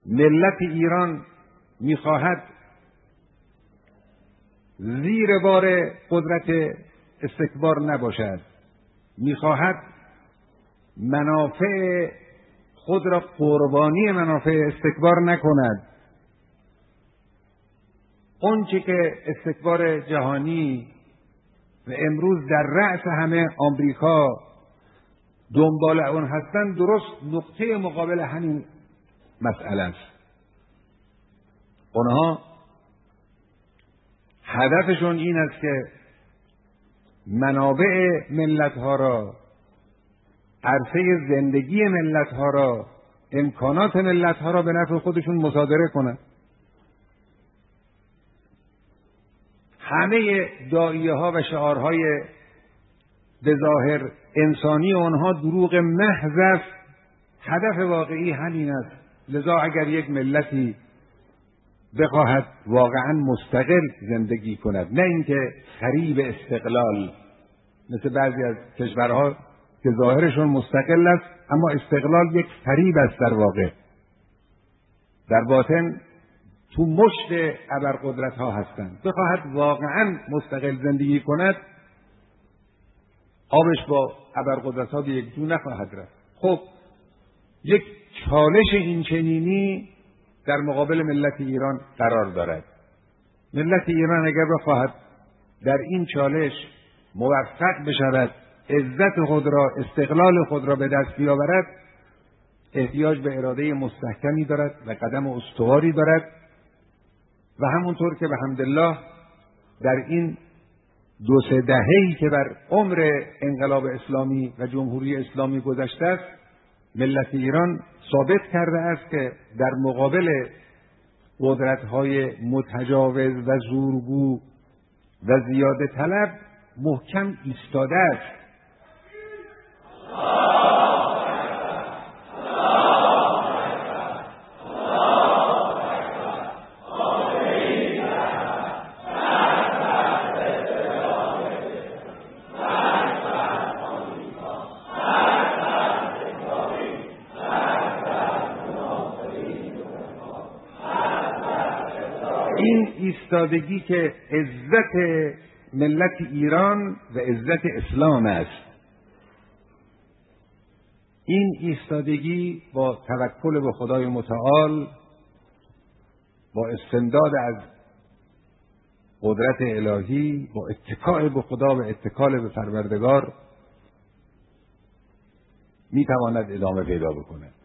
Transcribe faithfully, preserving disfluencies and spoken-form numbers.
ملت ایران میخواهد زیر بار قدرت استکبار نباشد، میخواهد منافع خود را قربانی منافع استکبار نکند. اونچه که استکبار جهانی و امروز در رأس همه آمریکا دنبال اون هستند، درست نقطه مقابل همین مسئله است. اونها هدفشون این است که منابع ملت‌ها را، عرصه زندگی ملت‌ها را، امکانات ملت‌ها را به نفع خودشون مصادره کنند. همه داعیه‌ها و شعارهای به ظاهر انسانی آنها دروغ محض است. هدف واقعی همین است. لذا اگر یک ملتی بخواهد واقعا مستقل زندگی کند، نه اینکه فریب استقلال مثل بعضی از کشورها که ظاهرشون مستقل است اما استقلال یک فریب است، در واقع در باطن تو مشت ابرقدرت ها هستند. بخواهد واقعا مستقل زندگی کند، آبش با ابرقدرت ها به یک جو نخواهد رفت. خب یک چالش این چنینی در مقابل ملت ایران قرار دارد. ملت ایران اگر بخواهد در این چالش موفق بشود، عزت خود را، استقلال خود را به دست بیاورد، احتیاج به اراده مستحکمی دارد و قدم استواری دارد و همونطور که به حمدالله در این دو سه دهه‌ای که بر عمر انقلاب اسلامی و جمهوری اسلامی گذشته است، ملت ایران ثابت کرده است که در مقابل قدرت‌های متجاوز و زورگو و زیاده طلب محکم ایستاده است. این ایستادگی که عزت ملت ایران و عزت اسلام است، این ایستادگی با توکل به خدای متعال، با استمداد از قدرت الهی، با اتکاء به خدا و اتکال به پروردگار میتواند ادامه پیدا بکنه.